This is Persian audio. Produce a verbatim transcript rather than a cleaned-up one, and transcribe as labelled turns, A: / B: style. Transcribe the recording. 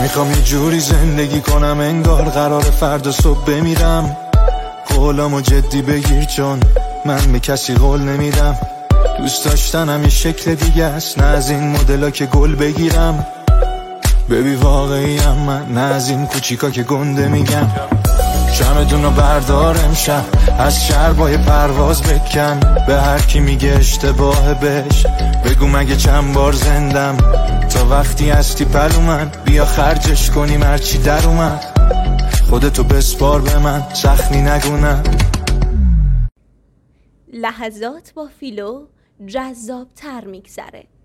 A: میخوام یه جوری زندگی کنم انگار قرار فردا صبح بمیرم. قولامو جدی بگیر چون من به کسی قول نمیدم. دوست داشتنم یه شکل دیگه است، نه از این مدلا که گل بگیرم. ببی واقعیم من، نه از این کوچیکا که گنده میگم. شمدونو بردار امشب، از شربای پرواز بکن. به هر کی میگه اشتباه بهش بگو مگه چند بار زندم. تا وقتی هستی پلو من، بیا خرجش کنیم هرچی در اومد. خودتو بسپار به من، سخنی نگونم.
B: لحظات با فیلو جذاب تر میگذره.